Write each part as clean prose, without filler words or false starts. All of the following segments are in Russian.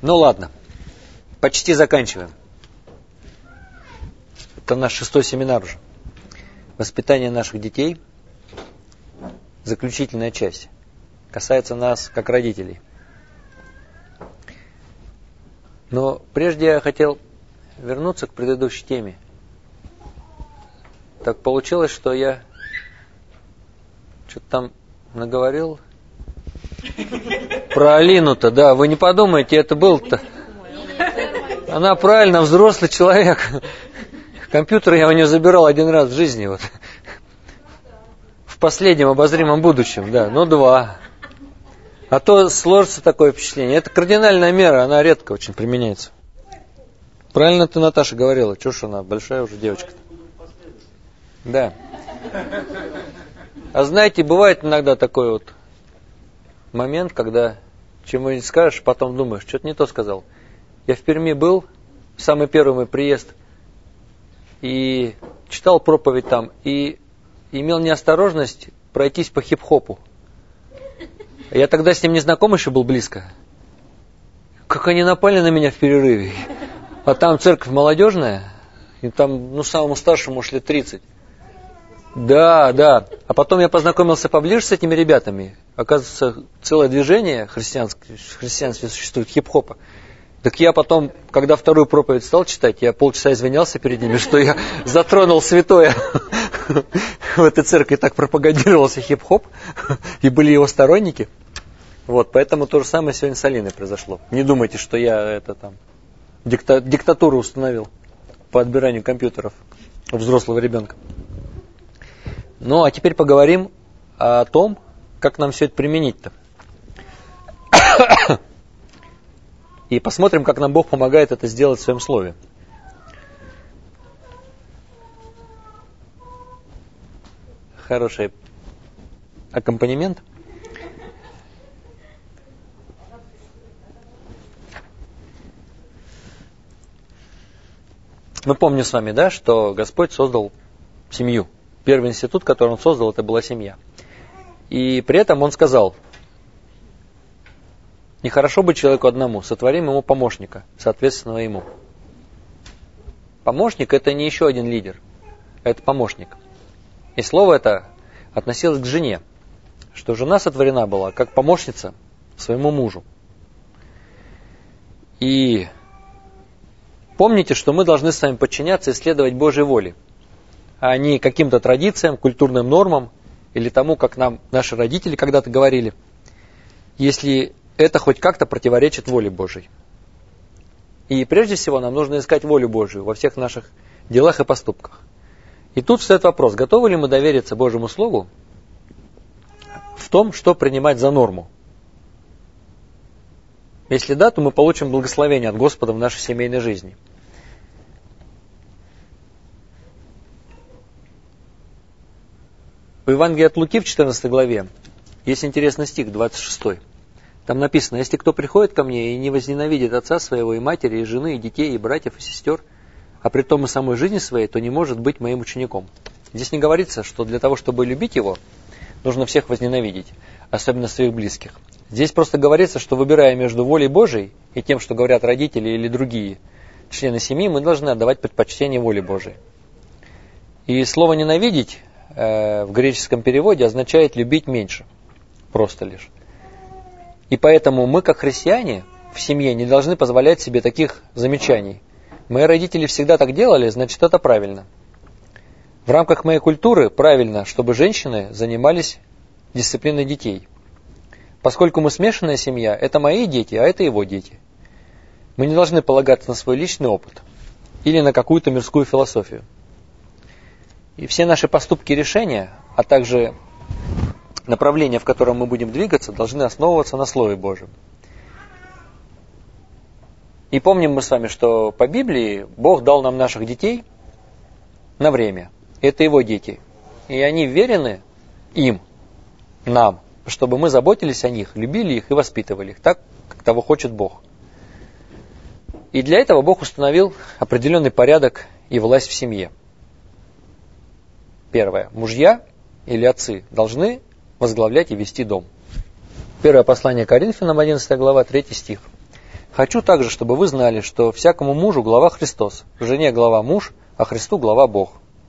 Ну ладно, почти заканчиваем. Это наш 6-й семинар уже. Воспитание наших детей. Заключительная часть. Касается нас как родителей. Но прежде я хотел вернуться к предыдущей теме. Так получилось, что я что-то там наговорил про Алину-то, да. Вы не подумайте, это был-то. Она правильно, взрослый человек. Компьютер я у нее забирал один раз в жизни. Вот. В последнем обозримом будущем, да. Ну, 2. А то сложится такое впечатление. Это кардинальная мера, она редко очень применяется. Правильно ты, Наташа, говорила. Чушь она, большая уже девочка-то. Да. А знаете, бывает иногда такой вот момент, когда чему-нибудь скажешь, потом думаешь, что-то не то сказал. Я в Перми был, самый первый мой приезд, и читал проповедь там, и имел неосторожность пройтись по хип-хопу. Я тогда с ним не знаком еще был близко. Как они напали на меня в перерыве. А там церковь молодежная, и там, самому старшему уж лет 30. Да. А потом я познакомился поближе с этими ребятами. Оказывается, целое движение христианское существует, хип-хопа. Так я потом, когда вторую проповедь стал читать, я полчаса извинялся перед ними, что я затронул святое. В этой церкви так пропагандировался хип-хоп, и были его сторонники. Вот, поэтому то же самое сегодня с Алиной произошло. Не думайте, что я диктатуру установил по отбиранию компьютеров у взрослого ребенка. Ну, а теперь поговорим о том, как нам все это применить-то. И посмотрим, как нам Бог помогает это сделать в своем слове. Хороший аккомпанемент. Мы помним с вами, да, что Господь создал семью. Первый институт, который Он создал, это была семья. И при этом Он сказал: нехорошо быть человеку одному, сотворим ему помощника, соответственно ему. Помощник — это не еще один лидер, это помощник. И слово это относилось к жене, что жена сотворена была как помощница своему мужу. И помните, что мы должны с вами подчиняться и следовать Божьей воле, а не каким-то традициям, культурным нормам или тому, как нам наши родители когда-то говорили, если это хоть как-то противоречит воле Божьей. И прежде всего нам нужно искать волю Божию во всех наших делах и поступках. И тут встает вопрос, готовы ли мы довериться Божьему Слову в том, что принимать за норму. Если да, то мы получим благословение от Господа в нашей семейной жизни. В Евангелии от Луки в 14 главе есть интересный стих, 26. Там написано: «Если кто приходит ко мне и не возненавидит отца своего, и матери, и жены, и детей, и братьев, и сестер, а при том и самой жизни своей, то не может быть моим учеником». Здесь не говорится, что для того, чтобы любить его, нужно всех возненавидеть, особенно своих близких. Здесь просто говорится, что выбирая между волей Божией и тем, что говорят родители или другие члены семьи, мы должны отдавать предпочтение воле Божией. И слово «ненавидеть» в греческом переводе означает «любить меньше», просто лишь. И поэтому мы, как христиане, в семье не должны позволять себе таких замечаний. Мои родители всегда так делали, значит, это правильно. В рамках моей культуры правильно, чтобы женщины занимались дисциплиной детей. Поскольку мы смешанная семья, это мои дети, а это его дети. Мы не должны полагаться на свой личный опыт или на какую-то мирскую философию. И все наши поступки и решения, а также направление, в котором мы будем двигаться, должны основываться на Слове Божьем. И помним мы с вами, что по Библии Бог дал нам наших детей на время. Это Его дети. И они верены им, нам, чтобы мы заботились о них, любили их и воспитывали их так, как того хочет Бог. И для этого Бог установил определенный порядок и власть в семье. Первое. Мужья или отцы должны возглавлять и вести дом. Первое послание Коринфянам, 11 глава, 3 стих. Хочу также, чтобы вы знали, что всякому мужу глава Христос, жене глава муж, а Христу глава Бог.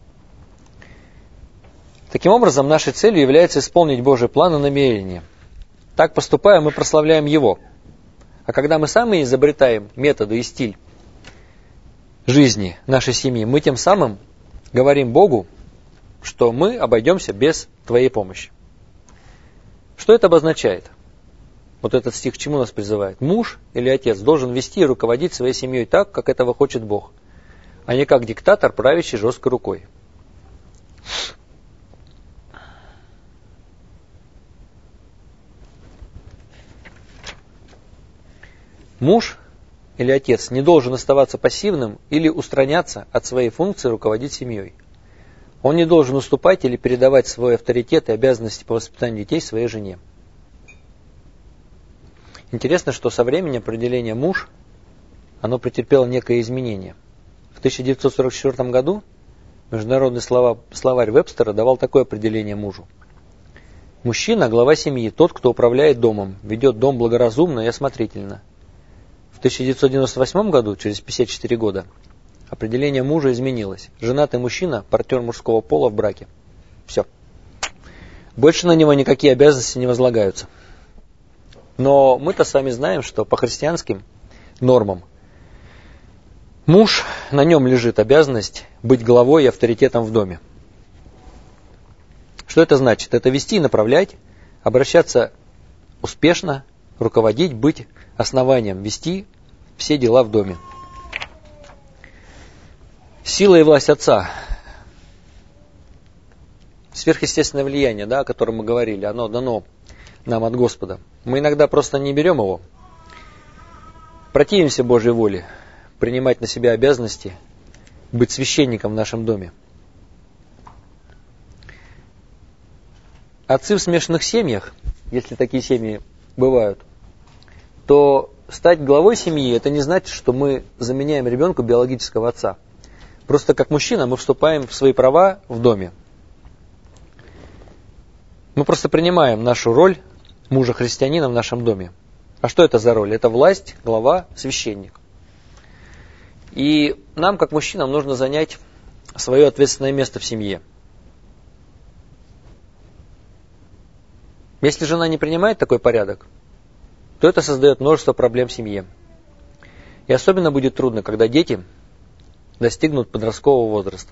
Таким образом, нашей целью является исполнить Божий план и намерение. Так поступая, мы прославляем Его. А когда мы сами изобретаем методы и стиль жизни нашей семьи, мы тем самым говорим Богу, что мы обойдемся без Твоей помощи. Что это обозначает? Вот этот стих к чему нас призывает? Муж или отец должен вести и руководить своей семьей так, как этого хочет Бог, а не как диктатор, правящий жесткой рукой. Муж или отец не должен оставаться пассивным или устраняться от своей функции руководить семьей. Он не должен уступать или передавать свой авторитет и обязанности по воспитанию детей своей жене. Интересно, что со временем определение «муж» оно претерпело некое изменение. В 1944 году международный словарь Вебстера давал такое определение мужу. Мужчина – глава семьи, тот, кто управляет домом, ведет дом благоразумно и осмотрительно. В 1998 году, через 54 года, определение мужа изменилось. Женатый мужчина – партнер мужского пола в браке. Все. Больше на него никакие обязанности не возлагаются. Но мы-то с вами знаем, что по христианским нормам муж, на нем лежит обязанность быть главой и авторитетом в доме. Что это значит? Это вести и направлять, обращаться успешно, руководить, быть основанием, вести все дела в доме. Сила и власть отца, сверхъестественное влияние, о котором мы говорили, оно дано нам от Господа. Мы иногда просто не берем его, противимся Божьей воле, принимать на себя обязанности, быть священником в нашем доме. Отцы в смешанных семьях, если такие семьи бывают, то стать главой семьи, это не значит, что мы заменяем ребенку биологического отца. Просто как мужчина мы вступаем в свои права в доме. Мы просто принимаем нашу роль мужа-христианина в нашем доме. А что это за роль? Это власть, глава, священник. И нам, как мужчинам, нужно занять свое ответственное место в семье. Если жена не принимает такой порядок, то это создает множество проблем в семье. И особенно будет трудно, когда дети достигнут подросткового возраста.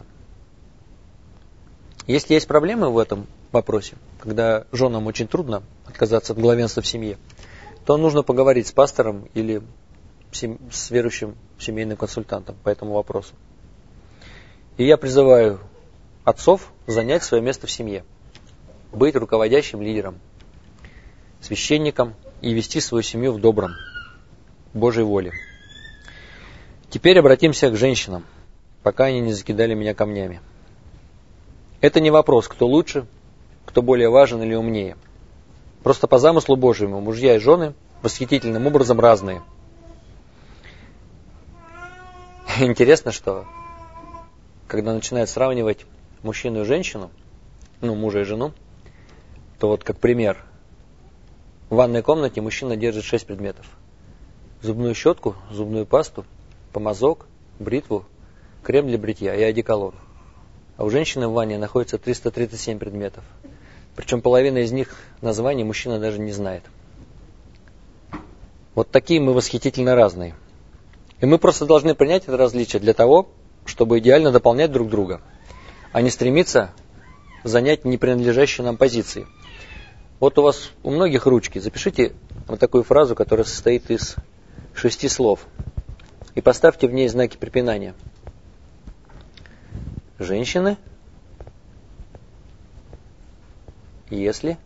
Если есть проблемы в этом вопросе, когда женам очень трудно отказаться от главенства в семье, то нужно поговорить с пастором или с верующим семейным консультантом по этому вопросу. И я призываю отцов занять свое место в семье, быть руководящим лидером, священником и вести свою семью в добром, Божьей воле. Теперь обратимся к женщинам, пока они не закидали меня камнями. Это не вопрос, кто лучше, кто более важен или умнее. Просто по замыслу Божьему мужья и жены восхитительным образом разные. Интересно, что когда начинают сравнивать мужчину и женщину, мужа и жену, то вот как пример, в ванной комнате мужчина держит 6 предметов. Зубную щетку, зубную пасту, помазок, бритву, крем для бритья и одеколон. А у женщины в ванне находится 337 предметов. Причем половина из них названий мужчина даже не знает. Вот такие мы восхитительно разные. И мы просто должны принять это различие для того, чтобы идеально дополнять друг друга, а не стремиться занять не принадлежащие нам позиции. Вот у вас у многих ручки. Запишите вот такую фразу, которая состоит из 6 слов. И поставьте в ней знаки препинания. Женщины, если,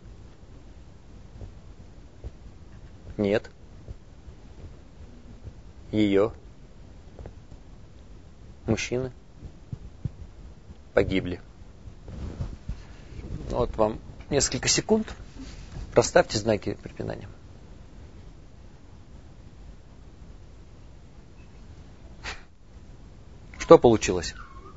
нет, ее, мужчины погибли. Вот вам несколько секунд. Проставьте знаки препинания. Что получилось?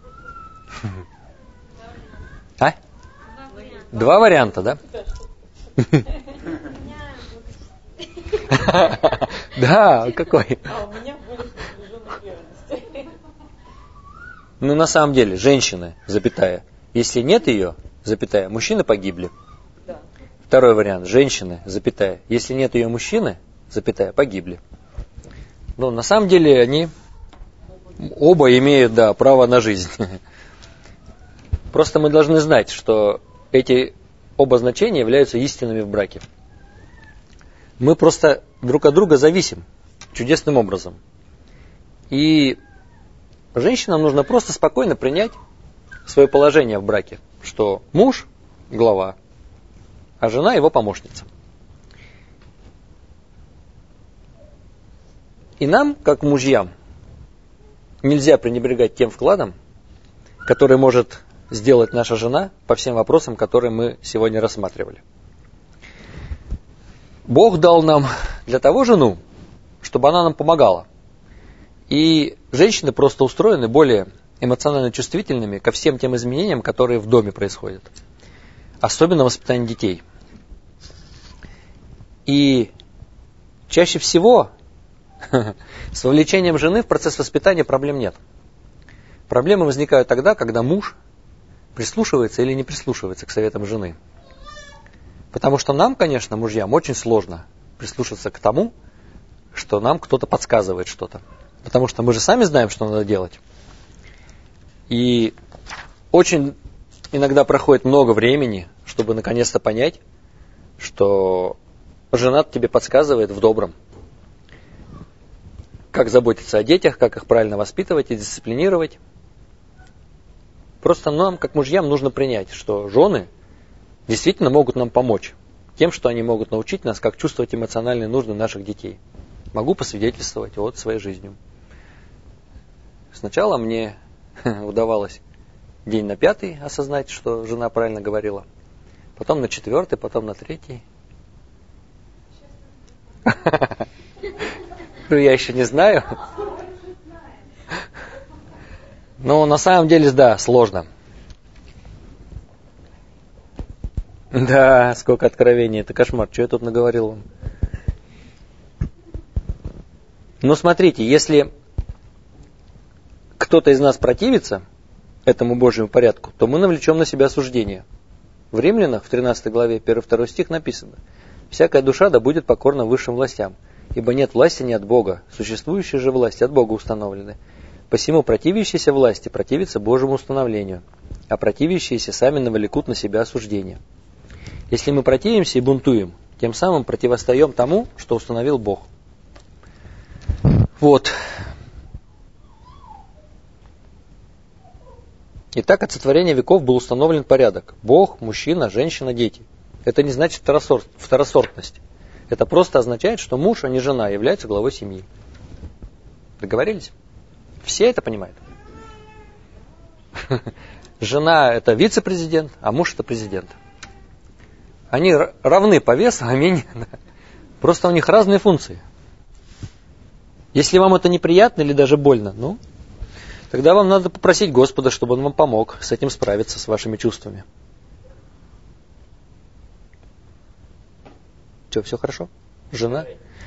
А? 2 варианта, да? Да, какой? А у меня более напряженной верности. Ну, на самом деле, женщины, запятая. Если нет ее, запятая, мужчины погибли. Да. Второй вариант. Женщины, запятая. Если нет ее мужчины, запятая, погибли. Но на самом деле они оба имеют, да, право на жизнь. Просто мы должны знать, что эти оба значения являются истинными в браке. Мы просто друг от друга зависим чудесным образом. И женщинам нужно просто спокойно принять свое положение в браке, что муж – глава, а жена – его помощница. И нам, как мужьям, нельзя пренебрегать тем вкладом, который может сделать наша жена по всем вопросам, которые мы сегодня рассматривали. Бог дал нам для того жену, чтобы она нам помогала. И женщины просто устроены более эмоционально чувствительными ко всем тем изменениям, которые в доме происходят. Особенно воспитание детей. И чаще всего с вовлечением жены в процесс воспитания проблем нет. Проблемы возникают тогда, когда муж прислушивается или не прислушивается к советам жены. Потому что нам, конечно, мужьям, очень сложно прислушаться к тому, что нам кто-то подсказывает что-то. Потому что мы же сами знаем, что надо делать. И очень иногда проходит много времени, чтобы наконец-то понять, что жена тебе подсказывает в добром. Как заботиться о детях, как их правильно воспитывать и дисциплинировать. Просто нам, как мужьям, нужно принять, что жены действительно могут нам помочь тем, что они могут научить нас, как чувствовать эмоциональные нужды наших детей. Могу посвидетельствовать от своей жизни. Сначала мне удавалось день на 5 осознать, что жена правильно говорила. Потом на 4, потом на 3. Я еще не знаю. Но на самом деле, да, сложно. Да, сколько откровений, это кошмар. Что я тут наговорил вам? Но смотрите, если кто-то из нас противится этому Божьему порядку, то мы навлечем на себя осуждение. В Римлянах, в 13 главе, 1-2 стих написано: «Всякая душа да будет покорна высшим властям, ибо нет власти не от Бога, существующие же власти от Бога установлены. Посему противящиеся власти противятся Божьему установлению, а противящиеся сами навлекут на себя осуждение». Если мы противимся и бунтуем, тем самым противостоим тому, что установил Бог. Вот. Итак, от сотворения веков был установлен порядок. Бог, мужчина, женщина, дети. Это не значит второсортность. Это просто означает, что муж, а не жена, является главой семьи. Договорились? Все это понимают. Жена – это вице-президент, а муж – это президент. Они равны по весу, аминь. Просто у них разные функции. Если вам это неприятно или даже больно, ну, тогда вам надо попросить Господа, чтобы Он вам помог с этим справиться, с вашими чувствами. Что, все хорошо? Жена?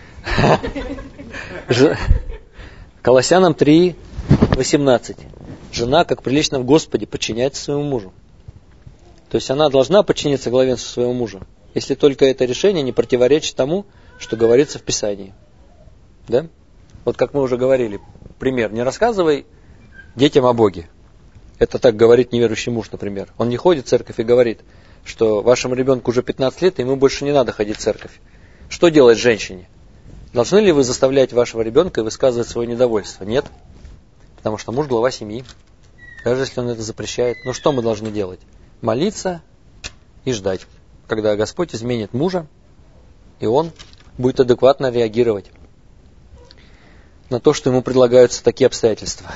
Колоссянам 3:18. Жена, как прилично в Господе, подчиняется своему мужу. То есть она должна подчиниться главенству своего мужа, если только это решение не противоречит тому, что говорится в Писании. Да? Вот как мы уже говорили, пример. Не рассказывай детям о Боге. Это так говорит неверующий муж, например. Он не ходит в церковь и говорит, что вашему ребенку уже 15 лет, и ему больше не надо ходить в церковь. Что делать женщине? Должны ли вы заставлять вашего ребенка и высказывать свое недовольство? Нет. Потому что муж глава семьи. Даже если он это запрещает. Ну что мы должны делать? Молиться и ждать, когда Господь изменит мужа, и он будет адекватно реагировать на то, что ему предлагаются такие обстоятельства.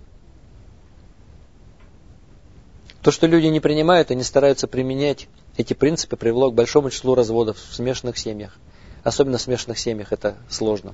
То, что люди не принимают и не стараются применять эти принципы, привело к большому числу разводов в смешанных семьях. Особенно в смешанных семьях это сложно.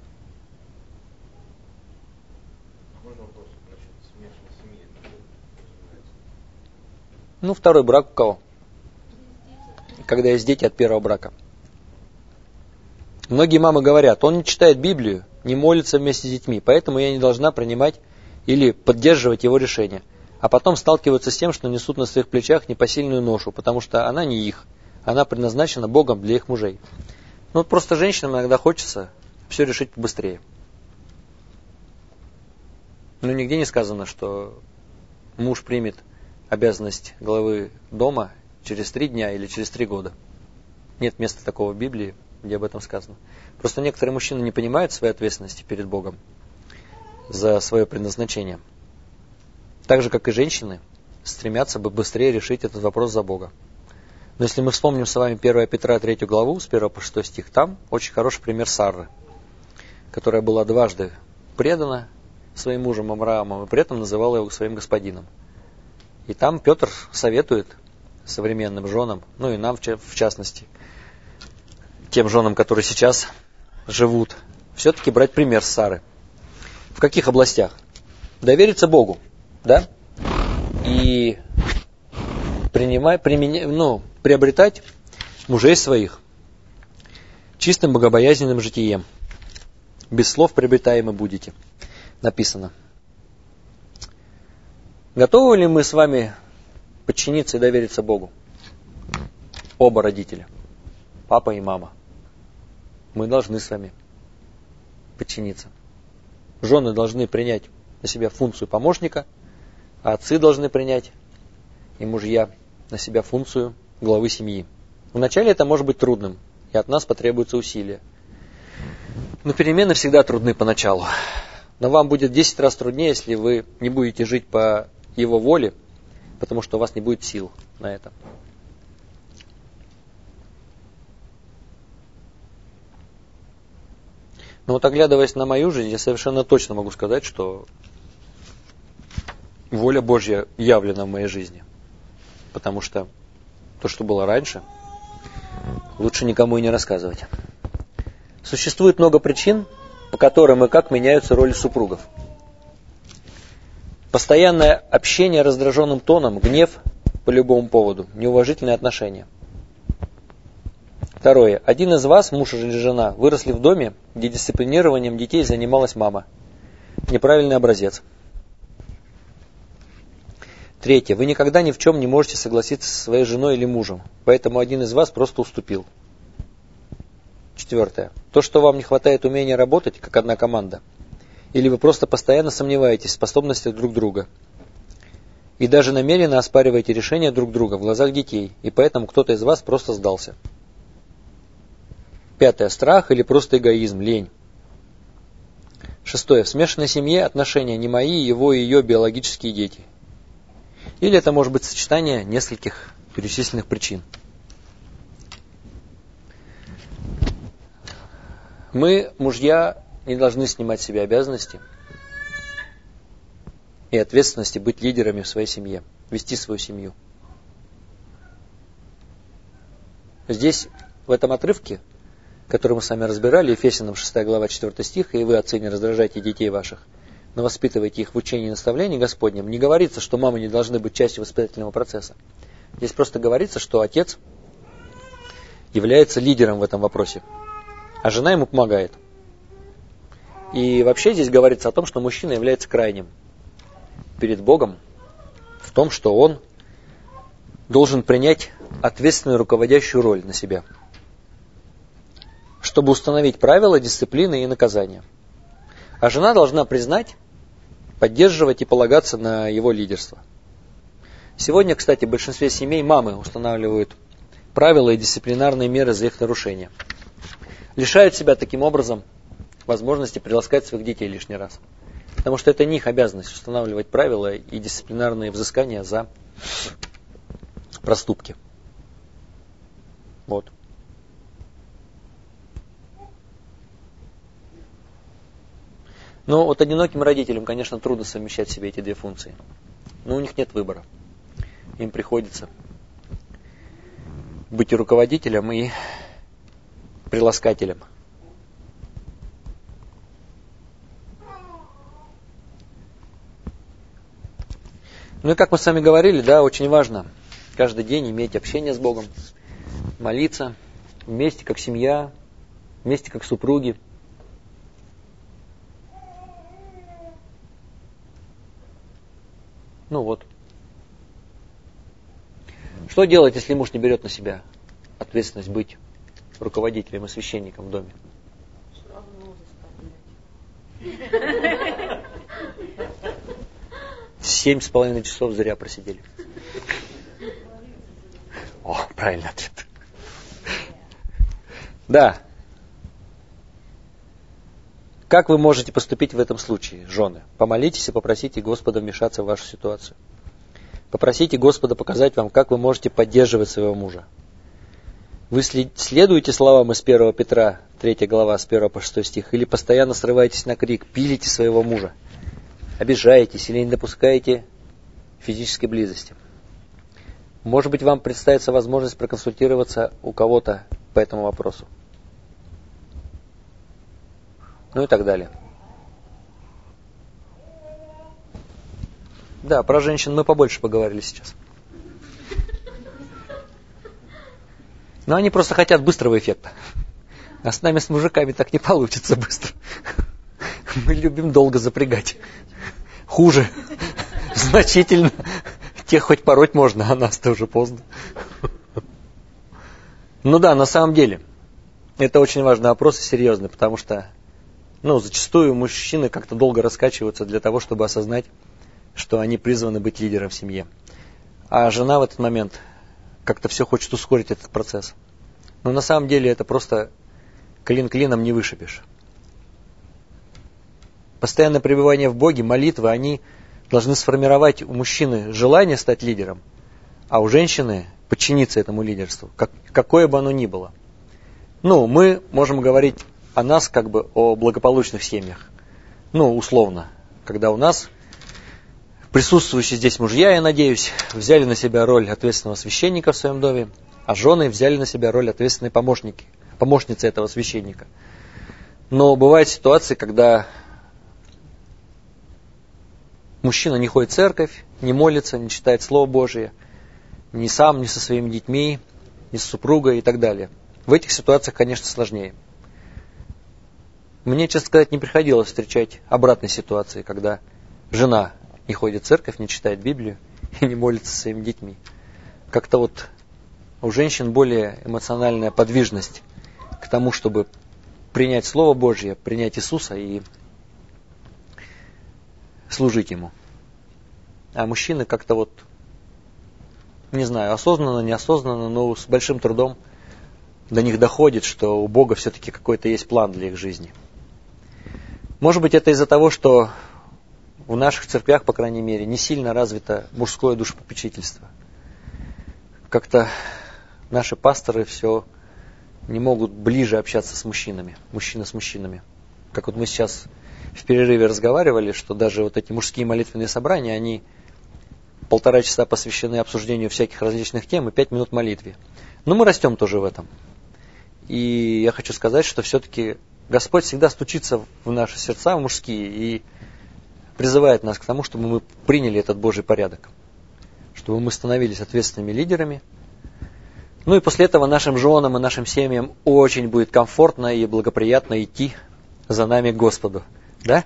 Ну, второй брак у кого? Когда есть дети от первого брака. Многие мамы говорят, он не читает Библию, не молится вместе с детьми, поэтому я не должна принимать или поддерживать его решения. А потом сталкиваются с тем, что несут на своих плечах непосильную ношу, потому что она не их, она предназначена Богом для их мужей. Ну, просто женщинам иногда хочется все решить побыстрее. Но нигде не сказано, что муж примет обязанность главы дома через 3 дня или через 3 года. Нет места такого в Библии, где об этом сказано. Просто некоторые мужчины не понимают своей ответственности перед Богом за свое предназначение. Так же, как и женщины, стремятся бы быстрее решить этот вопрос за Бога. Но если мы вспомним с вами 1 Петра 3 главу, с 1 по 6 стих, там очень хороший пример Сарры, которая была дважды предана своим мужем Авраамом и при этом называла его своим господином. И там Петр советует современным женам, ну и нам в частности, тем женам, которые сейчас живут, все-таки брать пример с Сары. В каких областях? Довериться Богу, да? И приобретать мужей своих чистым богобоязненным житием. Без слов приобретаемы будете. Написано. Готовы ли мы с вами подчиниться и довериться Богу? Оба родителя. Папа и мама. Мы должны с вами подчиниться. Жены должны принять на себя функцию помощника, а отцы должны принять, и мужья, на себя функцию главы семьи. Вначале это может быть трудным, и от нас потребуется усилия. Но перемены всегда трудны поначалу. Но вам будет 10 раз труднее, если вы не будете жить по его воле, потому что у вас не будет сил на это. Но вот оглядываясь на мою жизнь, я совершенно точно могу сказать, что воля Божья явлена в моей жизни. Потому что то, что было раньше, лучше никому и не рассказывать. Существует много причин, по которым и как меняются роли супругов. Постоянное общение раздраженным тоном, гнев по любому поводу, неуважительные отношения. Второе. Один из вас, муж или жена, выросли в доме, где дисциплинированием детей занималась мама. Неправильный образец. Третье. Вы никогда ни в чем не можете согласиться со своей женой или мужем, поэтому один из вас просто уступил. Четвертое. То, что вам не хватает умения работать, как одна команда, или вы просто постоянно сомневаетесь в способностях друг друга, и даже намеренно оспариваете решения друг друга в глазах детей, и поэтому кто-то из вас просто сдался. Пятое. Страх или просто эгоизм, лень. Шестое. В смешанной семье отношения не мои, его и ее биологические дети. Или это может быть сочетание нескольких перечисленных причин. Мы, мужья, не должны снимать с себя обязанности и ответственности быть лидерами в своей семье, вести свою семью. Здесь, в этом отрывке, который мы с вами разбирали, Ефесянам 6 глава 4 стих, «И вы, отцы, не раздражайте детей ваших, но воспитывайте их в учении и наставлении Господнем», не говорится, что мамы не должны быть частью воспитательного процесса. Здесь просто говорится, что отец является лидером в этом вопросе, а жена ему помогает. И вообще здесь говорится о том, что мужчина является крайним перед Богом в том, что он должен принять ответственную руководящую роль на себя, чтобы установить правила, дисциплины и наказания. А жена должна признать, поддерживать и полагаться на его лидерство. Сегодня, кстати, в большинстве семей мамы устанавливают правила и дисциплинарные меры за их нарушение. Лишают себя таким образом возможности приласкать своих детей лишний раз. Потому что это не их обязанность устанавливать правила и дисциплинарные взыскания за проступки. Вот. Но вот одиноким родителям, конечно, трудно совмещать в себе эти две функции. Но у них нет выбора. Им приходится быть и руководителем, и приласкателем. Ну и как мы с вами говорили, да, очень важно каждый день иметь общение с Богом, молиться вместе, как семья, вместе как супруги. Ну вот. Что делать, если муж не берет на себя ответственность быть руководителем и священником в доме? Сразу 7,5 часов зря просидели. О, правильный ответ. Да. Как вы можете поступить в этом случае, жены? Помолитесь и попросите Господа вмешаться в вашу ситуацию. Попросите Господа показать вам, как вы можете поддерживать своего мужа. Вы следуете словам из 1 Петра, 3 глава, с 1 по 6 стих, или постоянно срываетесь на крик, пилите своего мужа, обижаетесь или не допускаете физической близости. Может быть, вам представится возможность проконсультироваться у кого-то по этому вопросу. Ну и так далее. Да, про женщин мы побольше поговорили сейчас. Но они просто хотят быстрого эффекта. А с нами, с мужиками, так не получится быстро. Мы любим долго запрягать. Хуже. Значительно. Тех хоть пороть можно, а нас-то уже поздно. Ну да, на самом деле, это очень важный вопрос и серьезный, потому что зачастую мужчины как-то долго раскачиваются для того, чтобы осознать, что они призваны быть лидером в семье. А жена в этот момент как-то все хочет ускорить этот процесс. Но на самом деле это просто клин клином не вышибешь. Постоянное пребывание в Боге, молитвы, они должны сформировать у мужчины желание стать лидером, а у женщины подчиниться этому лидерству, какое бы оно ни было. Мы можем говорить о нас как бы о благополучных семьях. Условно, когда у нас присутствующие здесь мужья, я надеюсь, взяли на себя роль ответственного священника в своем доме, а жены взяли на себя роль ответственной помощницы этого священника. Но бывают ситуации, когда мужчина не ходит в церковь, не молится, не читает Слово Божие, ни сам, ни со своими детьми, ни с супругой и так далее. В этих ситуациях, конечно, сложнее. Мне, честно сказать, не приходилось встречать обратной ситуации, когда жена не ходит в церковь, не читает Библию и не молится со своими детьми. Как-то у женщин более эмоциональная подвижность к тому, чтобы принять Слово Божье, принять Иисуса и служить Ему. А мужчины как-то не знаю, осознанно, неосознанно, но с большим трудом до них доходит, что у Бога все-таки какой-то есть план для их жизни. Может быть, это из-за того, что в наших церквях, по крайней мере, не сильно развито мужское душепопечительство. Как-то наши пасторы все не могут ближе общаться с мужчинами, мужчины с мужчинами. Как мы сейчас в перерыве разговаривали, что даже эти мужские молитвенные собрания, они 1,5 часа посвящены обсуждению всяких различных тем и 5 минут молитве. Но мы растем тоже в этом. И я хочу сказать, что все-таки Господь всегда стучится в наши сердца мужские и призывает нас к тому, чтобы мы приняли этот Божий порядок. Чтобы мы становились ответственными лидерами. И после этого нашим женам и нашим семьям очень будет комфортно и благоприятно идти за нами к Господу. Да?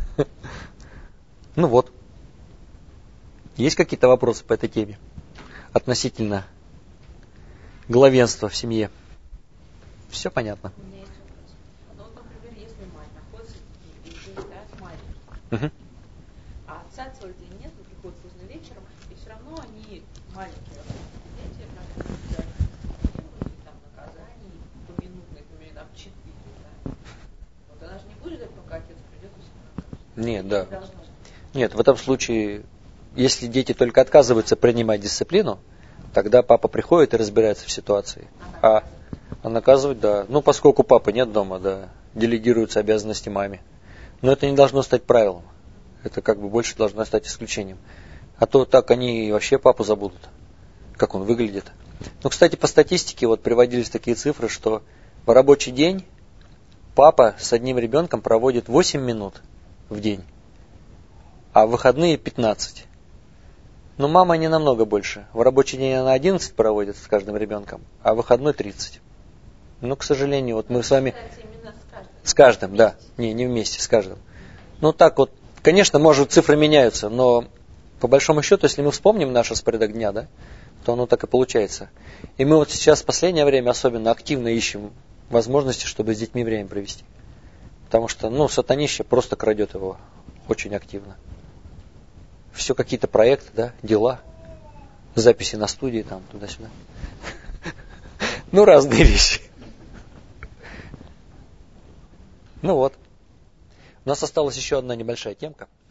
Есть какие-то вопросы по этой теме? Относительно главенства в семье? Все понятно. У меня есть вопрос. Например, если мать находится и стоят маленькие, а отца целый день нет, он приходит поздно вечером, и все равно они маленькие дети, там наказаний поминутные, например, там 4. Да? Она же не будет ждать, пока отец придет и все накажет. Нет, да. Нет, в этом случае, если дети только отказываются принимать дисциплину, тогда папа приходит и разбирается в ситуации. А наказывать, да. Поскольку папы нет дома, да, делегируются обязанности маме. Но это не должно стать правилом. Это больше должно стать исключением. А то так они вообще папу забудут, как он выглядит. Кстати, по статистике приводились такие цифры, что в рабочий день папа с одним ребенком проводит 8 минут в день, а в выходные 15. Но мама не намного больше. В рабочий день она 11 проводит с каждым ребенком, а в выходной 30. Но, к сожалению, вот мы с вами... Кстати, именно с каждым. С каждым, да. Не вместе, с каждым. Ну так вот, конечно, может, цифры меняются, но по большому счету, если мы вспомним наш распорядок дня, да, то оно так и получается. И мы вот сейчас в последнее время особенно активно ищем возможности, чтобы с детьми время провести. Потому что, сатанище просто крадет его очень активно. Все какие-то проекты, да, дела, записи на студии, там, туда-сюда. Разные вещи. Вот. У нас осталась еще одна небольшая темка.